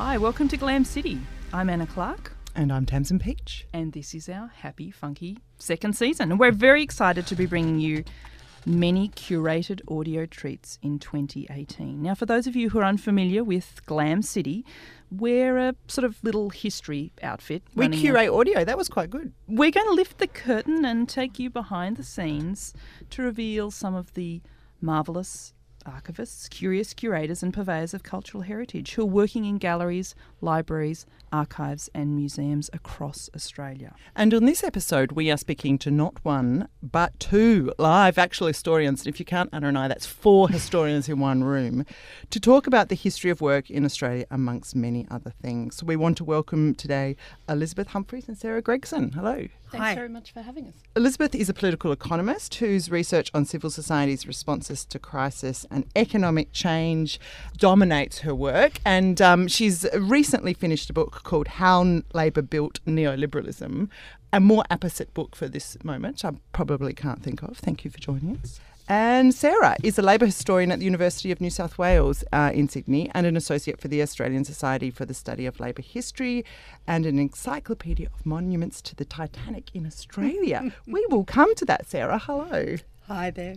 Hi, welcome to Glam City. I'm Anna Clark. And I'm Tamsin Peach. And this is our happy, funky second season. And we're very excited to be bringing you many curated audio treats in 2018. Now, for those of you who are unfamiliar with Glam City, we're a sort of little history outfit. We curate audio. That was quite good. We're going to lift the curtain and take you behind the scenes to reveal some of the marvellous archivists, curious curators and purveyors of cultural heritage who are working in galleries, libraries, archives and museums across Australia. And on this episode, we are speaking to not one, but two live actual historians. And if you count Anna and I, that's 4 historians in one room, to talk about the history of work in Australia, amongst many other things. So we want to welcome today Elizabeth Humphreys and Sarah Gregson. Hello. Thanks very much for having us. Elizabeth is a political economist whose research on civil society's responses to crisis and economic change dominates her work. And she's recently finished a book called How Labor Built Neoliberalism, a more apposite book for this moment I probably can't think of. Thank you for joining us. And Sarah is a Labor historian at the University of New South Wales in Sydney and an associate for the Australian Society for the Study of Labor History and an encyclopedia of monuments to the Titanic in Australia. We will come to that, Sarah. Hello. Hi there.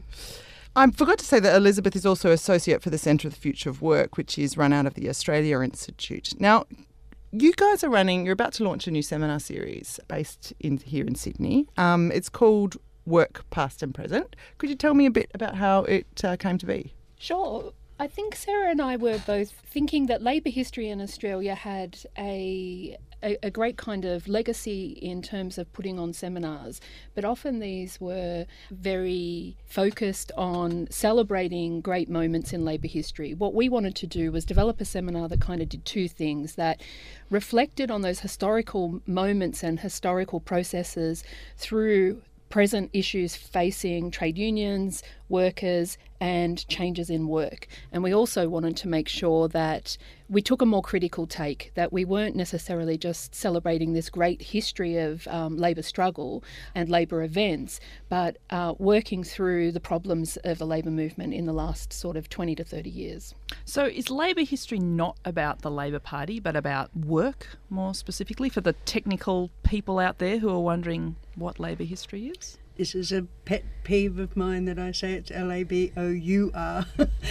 I forgot to say that Elizabeth is also associate for the Centre of the Future of Work, which is run out of the Australia Institute. Now, you guys you're about to launch a new seminar series based here in Sydney. It's called Work Past and Present. Could you tell me a bit about how it came to be? Sure. I think Sarah and I were both thinking that labour history in Australia had a great kind of legacy in terms of putting on seminars, but often these were very focused on celebrating great moments in labour history. What we wanted to do was develop a seminar that kind of did 2 things, that reflected on those historical moments and historical processes through present issues facing trade unions, workers, and changes in work. And we also wanted to make sure that we took a more critical take, that we weren't necessarily just celebrating this great history of labour struggle and labour events, but working through the problems of the labour movement in the last sort of 20 to 30 years. So is labour history not about the Labor Party, but about work more specifically, for the technical people out there who are wondering what labour history is? This is a pet peeve of mine that I say it's L-A-B-O-U-R.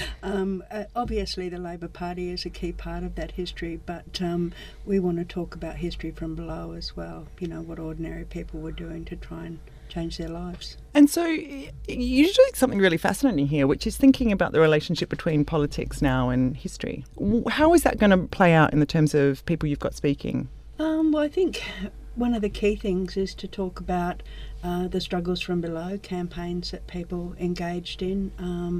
Obviously the Labor Party is a key part of that history, but we want to talk about history from below as well, you know, what ordinary people were doing to try and change their lives. And so you're doing something really fascinating here, which is thinking about the relationship between politics now and history. How is that going to play out in the terms of people you've got speaking? Well, I think one of the key things is to talk about the struggles from below, campaigns that people engaged in.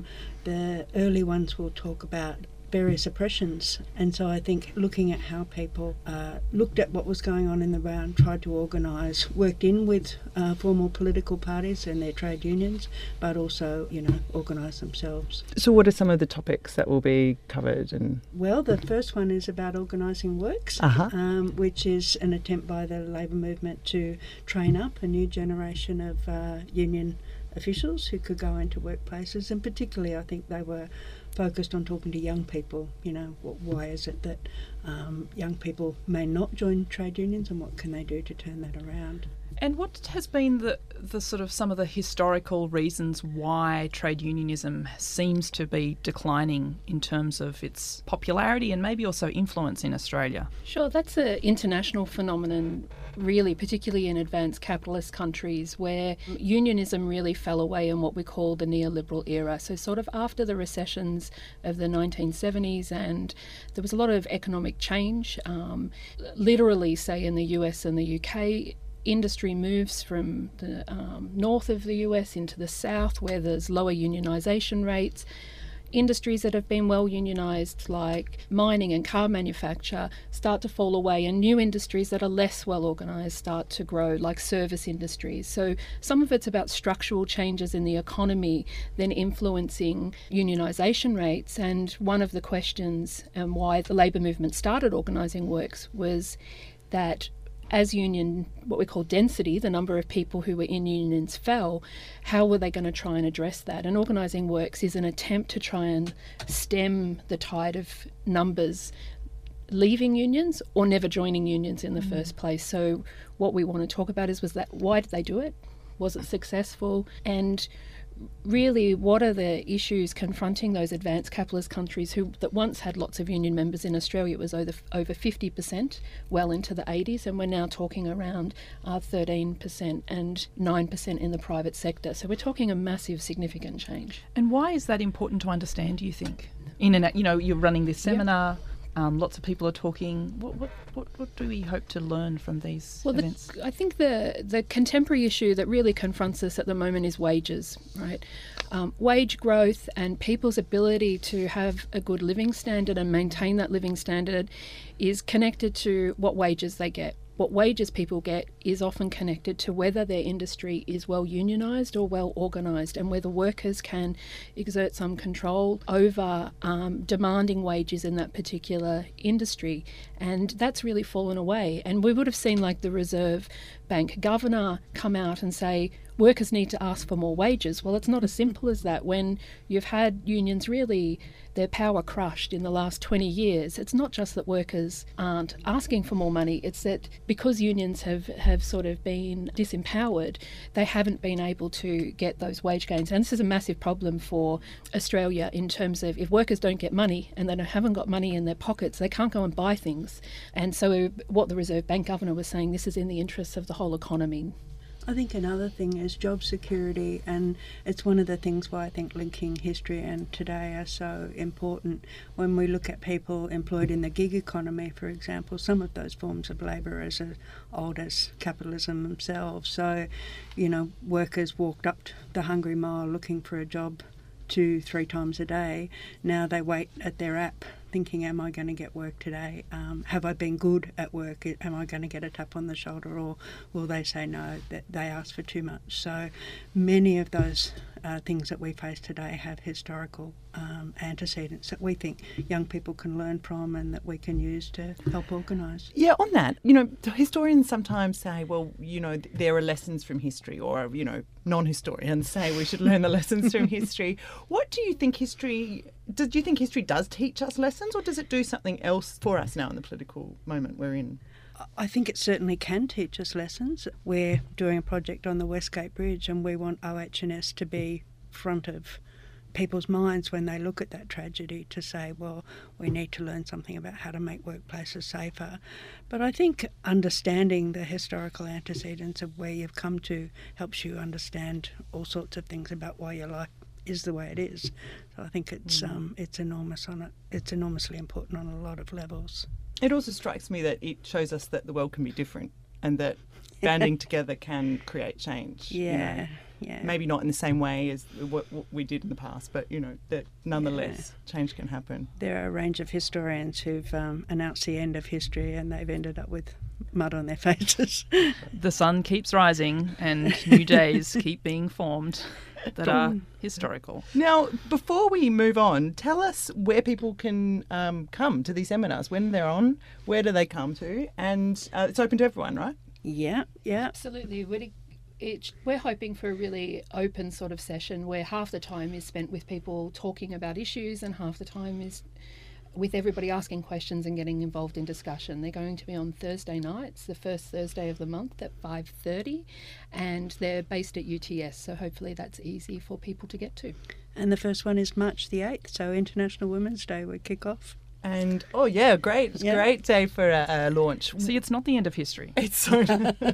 The early ones will talk about various oppressions, and so I think looking at how people looked at what was going on in the round, tried to organise, worked in with formal political parties and their trade unions, but also, you know, organise themselves. So what are some of the topics that will be covered? Well, the first one is about organising works, which is an attempt by the labour movement to train up a new generation of union officials who could go into workplaces, and particularly I think they were focused on talking to young people. You know, why is it that young people may not join trade unions, and what can they do to turn that around? And what has been the sort of some of the historical reasons why trade unionism seems to be declining in terms of its popularity and maybe also influence in Australia? Sure, that's an international phenomenon, really, particularly in advanced capitalist countries where unionism really fell away in what we call the neoliberal era. So sort of after the recessions of the 1970s, and there was a lot of economic change, literally, say, in the US and the UK, industry moves from the north of the US into the south, where there's lower unionisation rates. Industries that have been well unionised, like mining and car manufacture, start to fall away, and new industries that are less well organised start to grow, like service industries. So some of it's about structural changes in the economy then influencing unionisation rates. And one of the questions and why the labour movement started organising works was that as union, what we call density, the number of people who were in unions fell, how were they going to try and address that? And organising works is an attempt to try and stem the tide of numbers leaving unions or never joining unions in the first place. So what we want to talk about was that why did they do it? Was it successful? And really, what are the issues confronting those advanced capitalist countries that once had lots of union members? In Australia, it was over 50%, well into the 80s, and we're now talking around 13% and 9% in the private sector. So we're talking a massive, significant change. And why is that important to understand, do you think? You're running this seminar. Lots of people are talking. What do we hope to learn from these events? I think the contemporary issue that really confronts us at the moment is wages, right? Wage growth and people's ability to have a good living standard and maintain that living standard is connected to what wages they get. What wages people get is often connected to whether their industry is well unionised or well organised, and whether workers can exert some control over demanding wages in that particular industry. And that's really fallen away. And we would have seen like the Reserve Bank governor come out and say, workers need to ask for more wages. Well, it's not as simple as that. When you've had unions really their power crushed in the last 20 years, it's not just that workers aren't asking for more money, it's that because unions have sort of been disempowered, they haven't been able to get those wage gains. And this is a massive problem for Australia in terms of if workers don't get money and they haven't got money in their pockets, they can't go and buy things. And so what the Reserve Bank governor was saying, this is in the interests of the whole economy. I think another thing is job security, and it's one of the things why I think linking history and today are so important. When we look at people employed in the gig economy, for example, some of those forms of labour are as old as capitalism themselves. So, workers walked up the Hungry Mile looking for a job 2-3 times a day. Now they wait at their app thinking, am I going to get work today? Have I been good at work? Am I going to get a tap on the shoulder, or will they say no, that they ask for too much? So many of those things that we face today have historical antecedents that we think young people can learn from and that we can use to help organise. Yeah, on that, historians sometimes say, well, there are lessons from history, or, non-historians say we should learn the lessons from history. What do you think do you think history does teach us lessons, or does it do something else for us now in the political moment we're in? I think it certainly can teach us lessons. We're doing a project on the Westgate Bridge, and we want OH&S to be front of people's minds when they look at that tragedy, to say, well, we need to learn something about how to make workplaces safer. But I think understanding the historical antecedents of where you've come to helps you understand all sorts of things about why your life is the way it is. So I think it's enormously important on a lot of levels. It also strikes me that it shows us that the world can be different, and that banding together can create change. Yeah. Maybe not in the same way as what we did in the past, but that nonetheless change can happen. There are a range of historians who've announced the end of history, and they've ended up with mud on their faces. The sun keeps rising and new days keep being formed that are historical. Now, before we move on, tell us where people can come to these seminars, when they're on, where do they come to, and it's open to everyone, right? Yeah. Absolutely. We're hoping for a really open sort of session where half the time is spent with people talking about issues and half the time is with everybody asking questions and getting involved in discussion. They're going to be on Thursday nights, the first Thursday of the month at 5:30, and they're based at UTS, so hopefully that's easy for people to get to. And the first one is March the 8th, so International Women's Day we kick off. And, great day for a launch. See, it's not the end of history. It's so...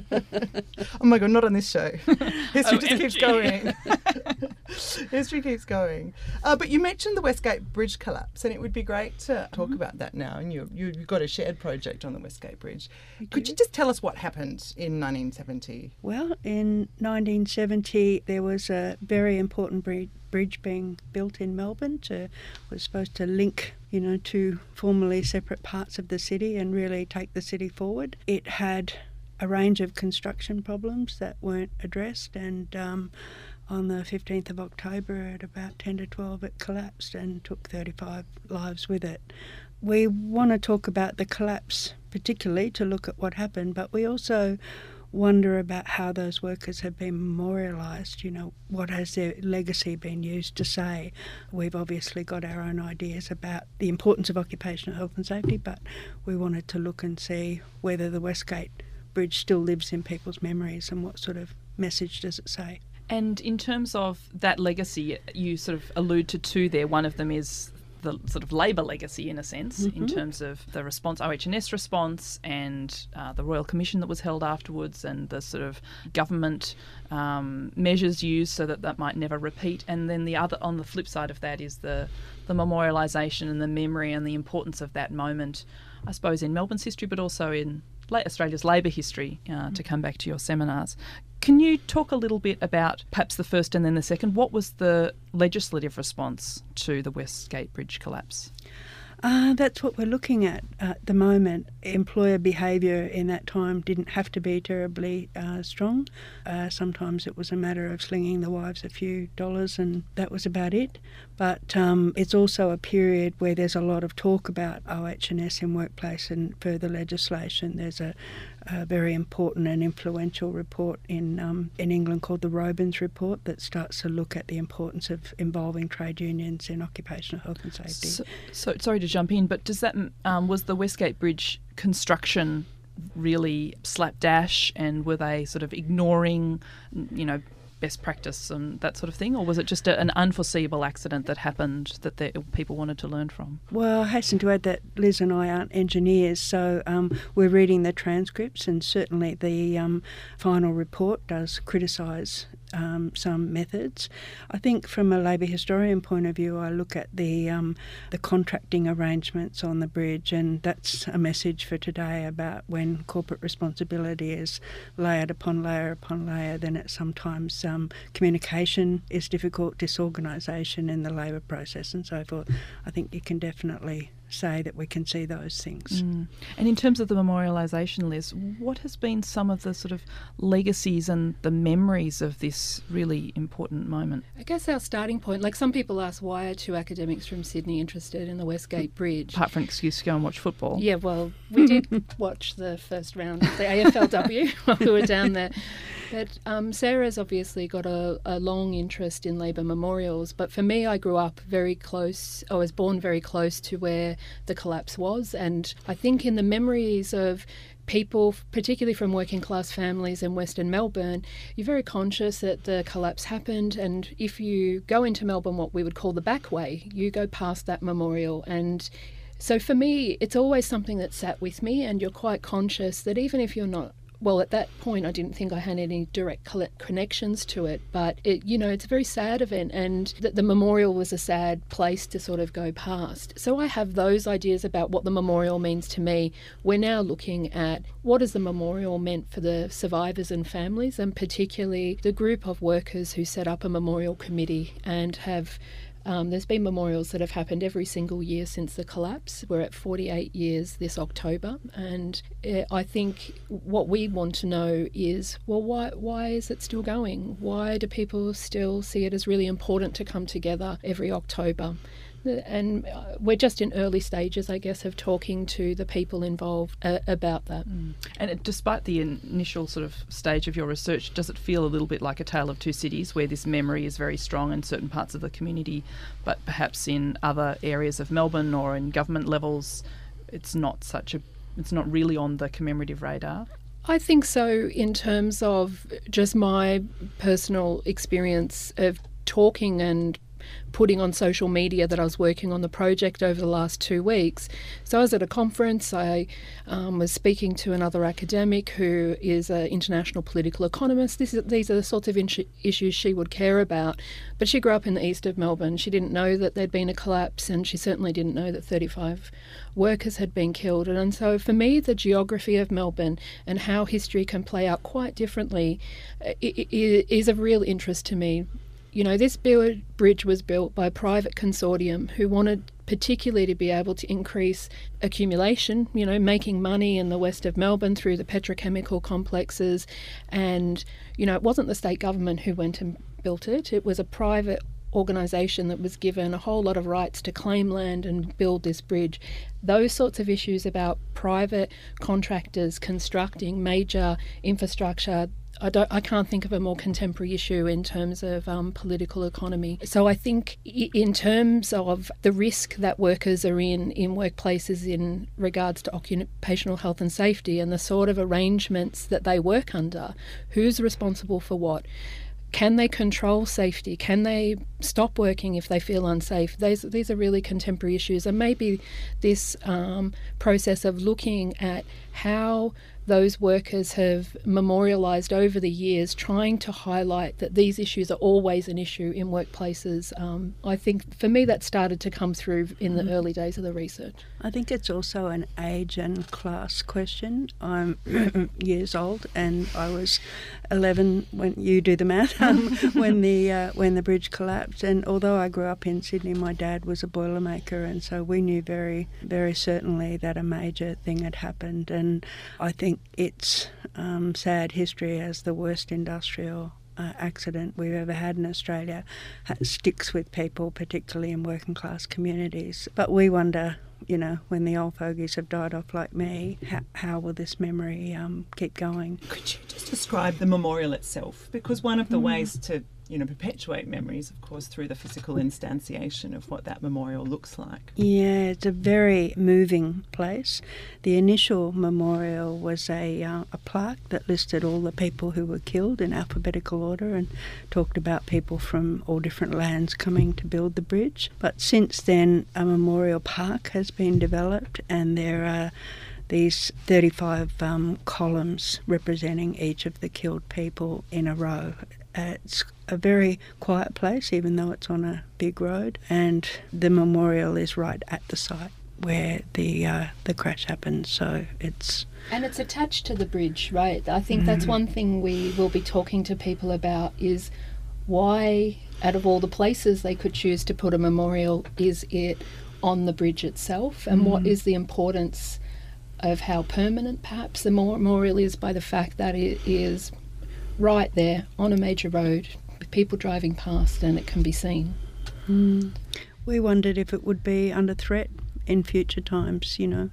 Oh my God, not on this show. History just keeps going. History keeps going. But you mentioned the Westgate Bridge collapse, and it would be great to talk about that now. And you've got a shared project on the Westgate Bridge. Could you just tell us what happened in 1970? Well, in 1970, there was a very important bridge being built in Melbourne. Was supposed to link two formerly separate parts of the city and really take the city forward. It had a range of construction problems that weren't addressed, and on the 15th of October at about 10 to 12 it collapsed and took 35 lives with it. We want to talk about the collapse particularly to look at what happened, but we also wonder about how those workers have been memorialised. You know, what has their legacy been used to say? We've obviously got our own ideas about the importance of occupational health and safety, but we wanted to look and see whether the Westgate Bridge still lives in people's memories and what sort of message does it say. And in terms of that legacy, you sort of allude to two there. One of them is the sort of Labor legacy, in a sense, in terms of the response, OH&S response, and the Royal Commission that was held afterwards, and the sort of government measures used so that might never repeat. And then the other, on the flip side of that, is the memorialisation and the memory and the importance of that moment, I suppose, in Melbourne's history, but also in Australia's Labor history, to come back to your seminars. Can you talk a little bit about perhaps the first and then the second? What was the legislative response to the Westgate Bridge collapse? That's what we're looking at the moment. Employer behaviour in that time didn't have to be terribly strong. Sometimes it was a matter of slinging the wives a few dollars and that was about it. But it's also a period where there's a lot of talk about OH&S in workplace and further legislation. There's a very important and influential report in England called the Robins Report that starts to look at the importance of involving trade unions in occupational health and safety. So sorry to jump in, but does that was the Westgate Bridge construction really slapdash, and were they sort of ignoring, best practice and that sort of thing, or was it just an unforeseeable accident that happened that people wanted to learn from? Well, I hasten to add that Liz and I aren't engineers, so we're reading the transcripts, and certainly the final report does criticise some methods. I think from a Labor historian point of view, I look at the contracting arrangements on the bridge, and that's a message for today about when corporate responsibility is layered upon layer upon layer, then it sometimes communication is difficult, disorganisation in the labour process and so forth. I think you can definitely say that we can see those things. And in terms of the memorialisation, Liz, what has been some of the sort of legacies and the memories of this really important moment? I guess our starting point, like some people ask, why are two academics from Sydney interested in the Westgate Bridge? Apart from an excuse to go and watch football. Yeah, well, we did watch the first round of the AFLW while we were down there. But Sarah's obviously got a long interest in Labor memorials, but for me, I grew up very close, I was born very close to where the collapse was, and I think in the memories of people, particularly from working class families in Western Melbourne, you're very conscious that the collapse happened, and if you go into Melbourne, what we would call the back way, you go past that memorial. And so for me, it's always something that sat with me, and you're quite conscious that even if you're not, well, at that point, I didn't think I had any direct connections to it, but it's a very sad event, and the memorial was a sad place to sort of go past. So I have those ideas about what the memorial means to me. We're now looking at what has the memorial meant for the survivors and families, and particularly the group of workers who set up a memorial committee and have there's been memorials that have happened every single year since the collapse. We're at 48 years this October, and I think what we want to know is, well, why is it still going? Why do people still see it as really important to come together every October? And we're just in early stages, I guess, of talking to the people involved about that. And despite the initial sort of stage of your research, does it feel a little bit like a tale of two cities, where this memory is very strong in certain parts of the community, but perhaps in other areas of Melbourne or in government levels, it's not really on the commemorative radar? I think so, in terms of just my personal experience of talking and putting on social media that I was working on the project over the last 2 weeks. So I was at a conference, I was speaking to another academic who is an international political economist. These are the sorts of issues she would care about. But she grew up in the east of Melbourne. She didn't know that there'd been a collapse, and she certainly didn't know that 35 workers had been killed. And so for me, the geography of Melbourne and how history can play out quite differently is of real interest to me. This bridge was built by a private consortium who wanted particularly to be able to increase accumulation, making money in the west of Melbourne through the petrochemical complexes. And, it wasn't the state government who went and built it. It was a private organisation that was given a whole lot of rights to claim land and build this bridge. Those sorts of issues about private contractors constructing major infrastructure, I can't think of a more contemporary issue in terms of political economy. So I think in terms of the risk that workers are in workplaces in regards to occupational health and safety and the sort of arrangements that they work under, who's responsible for what? Can they control safety? Can they stop working if they feel unsafe? These are really contemporary issues. And maybe this process of looking at how those workers have memorialised over the years, trying to highlight that these issues are always an issue in workplaces. I think for me that started to come through in the early days of the research. I think it's also an age and class question. I'm years old and I was 11 when you do the math, when the bridge collapsed. And although I grew up in Sydney, my dad was a boilermaker, and so we knew very, very certainly that a major thing had happened. And I think its sad history as the worst industrial accident we've ever had in Australia sticks with people, particularly in working class communities. But we wonder, when the old fogies have died off like me, how will this memory keep going? Could you just describe the memorial itself? Because one of the ways to perpetuate memories, of course, through the physical instantiation of what that memorial looks like. Yeah, it's a very moving place. The initial memorial was a plaque that listed all the people who were killed in alphabetical order and talked about people from all different lands coming to build the bridge. But since then, a memorial park has been developed, and there are these 35 columns representing each of the killed people in a row. It's a very quiet place, even though it's on a big road, and the memorial is right at the site where the crash happened. So it's attached to the bridge, right? I think that's one thing we will be talking to people about, is why, out of all the places they could choose to put a memorial, is it on the bridge itself, and what is the importance of how permanent perhaps the memorial is by the fact that it is right there on a major road with people driving past and it can be seen. We wondered if it would be under threat in future times.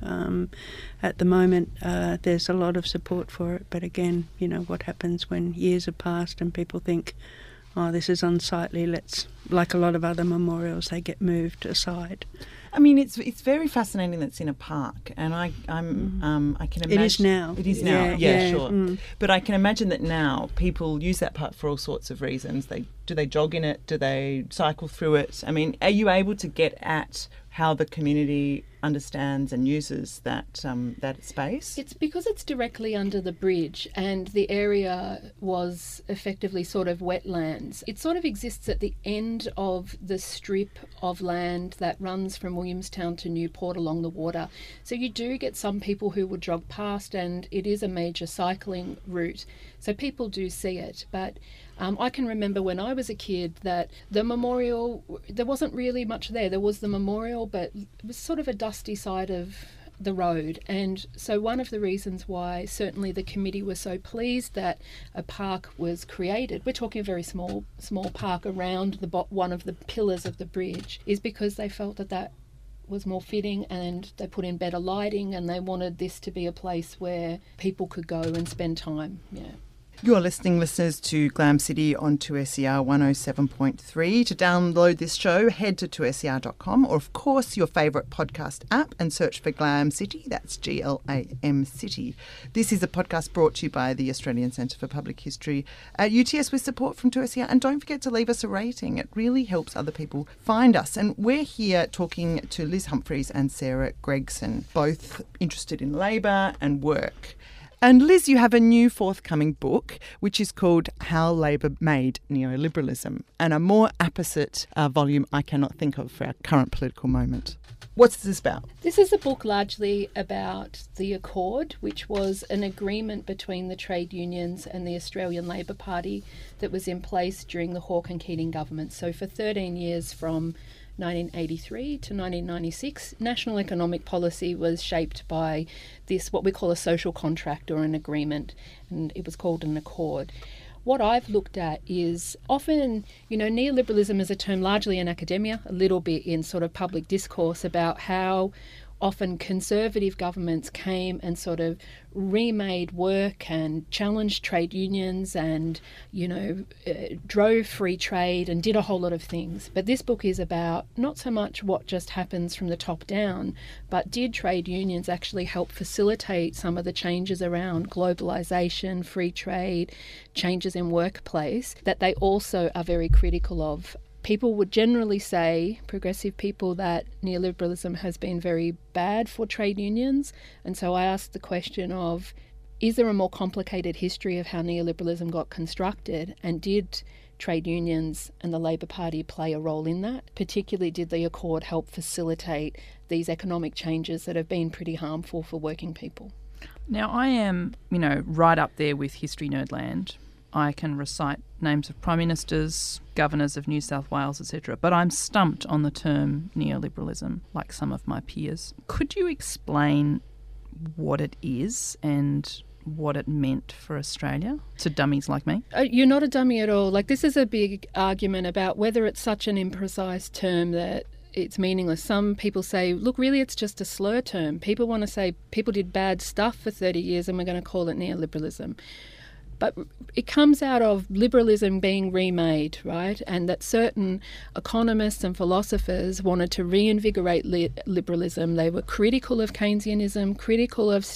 At the moment there's a lot of support for it, but again, what happens when years have passed and people think, oh, this is unsightly, like a lot of other memorials, they get moved aside. I mean, it's very fascinating that it's in a park, and I can imagine it is now. It is now, yeah. Sure. But I can imagine that now people use that park for all sorts of reasons. Do they jog in it? Do they cycle through it? I mean, are you able to get at how the community understands and uses that space? It's because it's directly under the bridge and the area was effectively sort of wetlands. It sort of exists at the end of the strip of land that runs from Williamstown to Newport along the water. So you do get some people who would jog past, and it is a major cycling route. So people do see it, but I can remember when I was a kid that the memorial, there wasn't really much there. There was the memorial, but it was sort of a dusty side of the road. And so one of the reasons why certainly the committee was so pleased that a park was created, we're talking a very small park around one of the pillars of the bridge, is because they felt that was more fitting, and they put in better lighting, and they wanted this to be a place where people could go and spend time. Yeah. You're listening, listeners, to Glam City on 2SER 107.3. To download this show, head to 2SER.com, or, of course, your favourite podcast app, and search for Glam City. That's GLAM City. This is a podcast brought to you by the Australian Centre for Public History at UTS with support from 2SER. And don't forget to leave us a rating. It really helps other people find us. And we're here talking to Liz Humphreys and Sarah Gregson, both interested in labour and work. And Liz, you have a new forthcoming book, which is called How Labor Made Neoliberalism, and a more apposite volume I cannot think of for our current political moment. What's this about? This is a book largely about the Accord, which was an agreement between the trade unions and the Australian Labor Party that was in place during the Hawke and Keating government. So for 13 years, from 1983 to 1996, national economic policy was shaped by this, what we call a social contract or an agreement, and it was called an accord. what I've looked at is often, neoliberalism is a term largely in academia, a little bit in sort of public discourse about how often conservative governments came and sort of remade work and challenged trade unions and, drove free trade and did a whole lot of things. But this book is about not so much what just happens from the top down, but did trade unions actually help facilitate some of the changes around globalisation, free trade, changes in workplace that they also are very critical of. People would generally say, progressive people, that neoliberalism has been very bad for trade unions. And so I asked the question of, is there a more complicated history of how neoliberalism got constructed? And did trade unions and the Labor Party play a role in that? Particularly, did the Accord help facilitate these economic changes that have been pretty harmful for working people? Now, I am, right up there with History Nerdland. I can recite names of prime ministers, governors of New South Wales, etc. But I'm stumped on the term neoliberalism, like some of my peers. Could you explain what it is and what it meant for Australia to dummies like me? You're not a dummy at all. This is a big argument about whether it's such an imprecise term that it's meaningless. Some people say, look, really it's just a slur term. People want to say people did bad stuff for 30 years and we're going to call it neoliberalism. But it comes out of liberalism being remade, right? And that certain economists and philosophers wanted to reinvigorate liberalism. They were critical of Keynesianism, critical of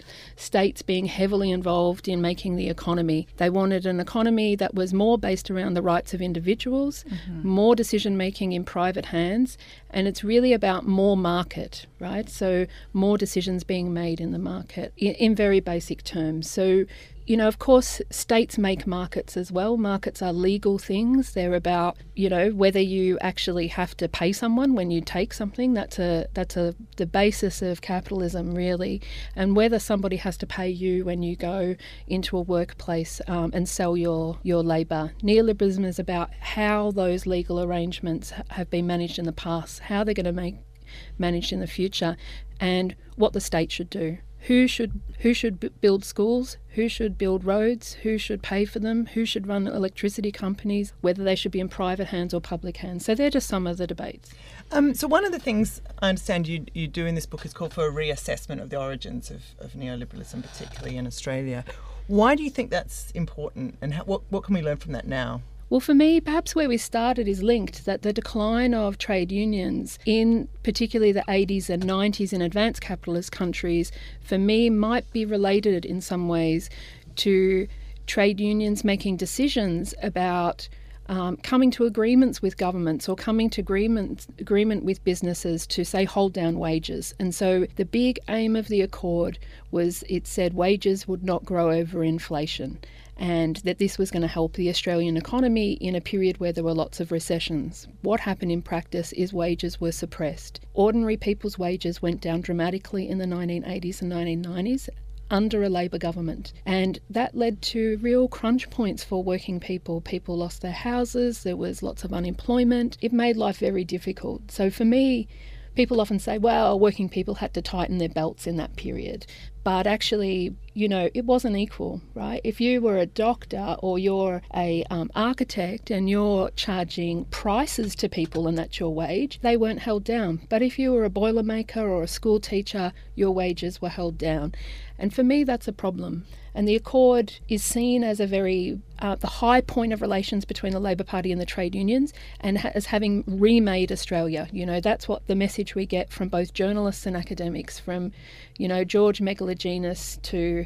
states being heavily involved in making the economy. They wanted an economy that was more based around the rights of individuals, more decision-making in private hands, and it's really about more market, right? So more decisions being made in the market in very basic terms. So, of course, states make markets as well. Markets are legal things. They're about, whether you actually have to pay someone when you take something. That's the basis of capitalism, really. And whether somebody has to pay you when you go into a workplace and sell your labour. Neoliberalism is about how those legal arrangements have been managed in the past, how they're going to be managed in the future, and what the state should do. Who should build schools? Who should build roads? Who should pay for them? Who should run electricity companies? Whether they should be in private hands or public hands. So they're just some of the debates. So one of the things I understand you do in this book is call for a reassessment of the origins of neoliberalism, particularly in Australia. Why do you think that's important, and what can we learn from that now? Well, for me, perhaps where we started is linked that the decline of trade unions in particularly the 80s and 90s in advanced capitalist countries, for me, might be related in some ways to trade unions making decisions about coming to agreements with governments or coming to agreement with businesses to, say, hold down wages. And so the big aim of the Accord was, it said wages would not grow over inflation, and that this was going to help the Australian economy in a period where there were lots of recessions. What happened in practice is wages were suppressed. Ordinary people's wages went down dramatically in the 1980s and 1990s under a Labor government. And that led to real crunch points for working people. People lost their houses, there was lots of unemployment. It made life very difficult. So for me, people often say, well, working people had to tighten their belts in that period. But actually, it wasn't equal, right? If you were a doctor or you're a architect and you're charging prices to people and that's your wage, they weren't held down. But if you were a boilermaker or a school teacher, your wages were held down. And for me, that's a problem. And the Accord is seen as a very, the high point of relations between the Labor Party and the trade unions, and as having remade Australia. That's what the message we get from both journalists and academics, from, George Megalogenis to,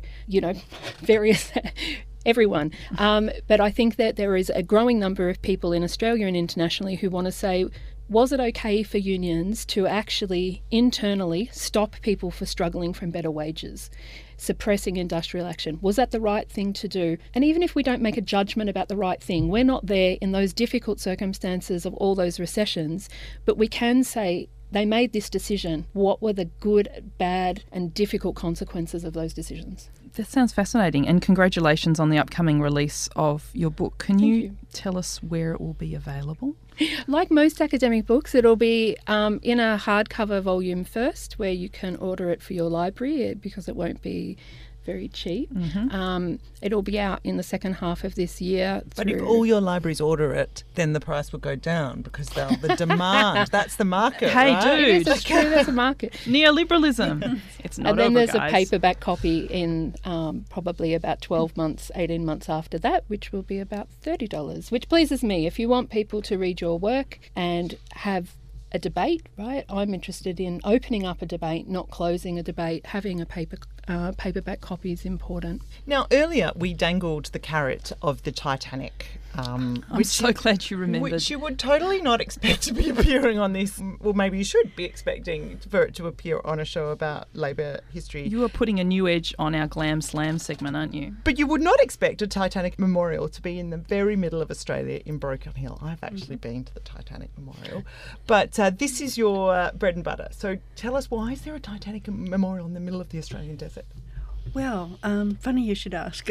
various everyone. But I think that there is a growing number of people in Australia and internationally who want to say, was it okay for unions to actually internally stop people for struggling for better wages, suppressing industrial action? Was that the right thing to do? And even if we don't make a judgment about the right thing, we're not there in those difficult circumstances of all those recessions, but we can say they made this decision. What were the good, bad and difficult consequences of those decisions? That sounds fascinating, and congratulations on the upcoming release of your book. Can you tell us where it will be available? Like most academic books, it'll be in a hardcover volume first, where you can order it for your library, because it won't be very cheap. It'll be out in the second half of this year. But if all your libraries order it, then the price will go down because the demand, that's the market, Hey, right? dude. It's true, there's a market. Neoliberalism. It's not And then over, there's guys. a paperback copy in probably about 12 months, 18 months after that, which will be about $30, which pleases me. If you want people to read your work and have a debate, right? I'm interested in opening up a debate, not closing a debate. Having a paperback copy is important. Now, earlier we dangled the carrot of the Titanic. I'm so glad you remembered. Which you would totally not expect to be appearing on this. Well, maybe you should be expecting for it to appear on a show about Labor history. You are putting a new edge on our Glam Slam segment, aren't you? But you would not expect a Titanic memorial to be in the very middle of Australia in Broken Hill. I've actually been to the Titanic memorial. But this is your bread and butter. So tell us, why is there a Titanic memorial in the middle of the Australian desert? Well, funny you should ask.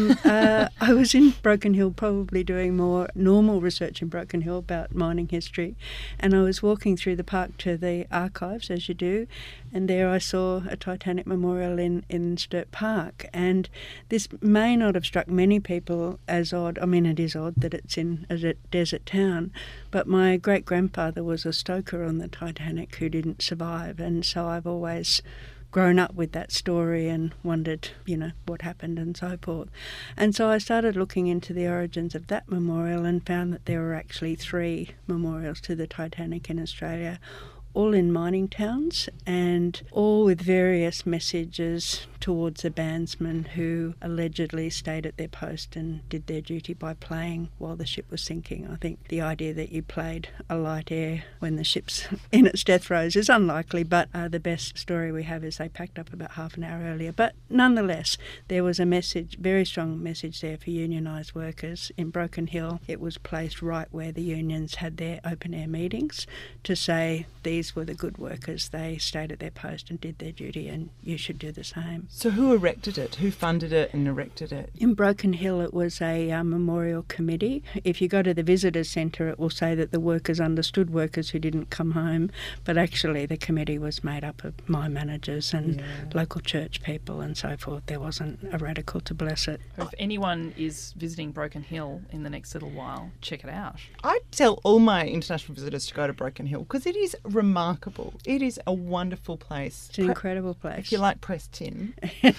I was in Broken Hill probably doing more normal research in Broken Hill about mining history, and I was walking through the park to the archives, as you do, and there I saw a Titanic memorial in Sturt Park. And this may not have struck many people as odd. I mean, it is odd that it's in a desert town, but my great-grandfather was a stoker on the Titanic who didn't survive, and so I've always grown up with that story and wondered, what happened and so forth. And so I started looking into the origins of that memorial and found that there were actually 3 memorials to the Titanic in Australia, all in mining towns and all with various messages towards the bandsmen who allegedly stayed at their post and did their duty by playing while the ship was sinking. I think the idea that you played a light air when the ship's in its death throes is unlikely, but the best story we have is they packed up about half an hour earlier. But nonetheless, there was a message, very strong message there for unionised workers. In Broken Hill, it was placed right where the unions had their open-air meetings to say these were the good workers. They stayed at their post and did their duty, and you should do the same. So who erected it? Who funded it and erected it? In Broken Hill, it was a memorial committee. If you go to the visitors centre, it will say that the workers understood workers who didn't come home, but actually the committee was made up of mine managers and local church people and so forth. There wasn't a radical to bless it. If anyone is visiting Broken Hill in the next little while, check it out. I tell all my international visitors to go to Broken Hill because it is remarkable. It is a wonderful place. It's an incredible place. If you like pressed tin,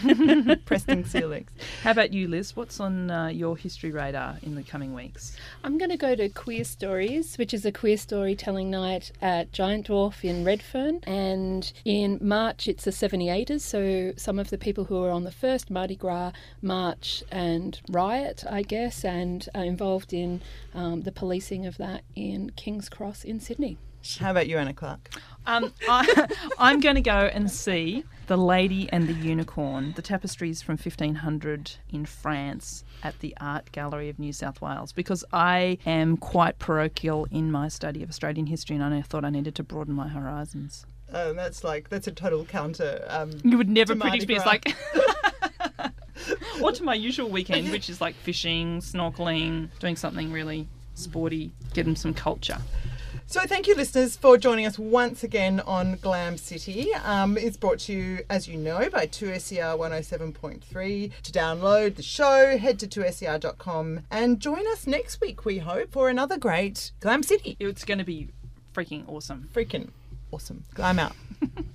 Preston Ceilings. How about you, Liz? What's on your history radar in the coming weeks? I'm going to go to Queer Stories, which is a queer storytelling night at Giant Dwarf in Redfern. And in March, it's the 78ers. So some of the people who are on the first Mardi Gras march and riot, I guess, and are involved in the policing of that in King's Cross in Sydney. How about you, Anna Clark? I'm going to go and see The Lady and the Unicorn, the tapestries from 1500 in France at the Art Gallery of New South Wales, because I am quite parochial in my study of Australian history and I thought I needed to broaden my horizons. That's a total counter. You would never to Mardi predict me as Gras. like... or to my usual weekend, which is like fishing, snorkelling, doing something really sporty, getting some culture. So thank you, listeners, for joining us once again on Glam City. It's brought to you, as you know, by 2SER 107.3. To download the show, head to 2ser.com and join us next week, we hope, for another great Glam City. It's going to be freaking awesome. Freaking awesome. Glam out.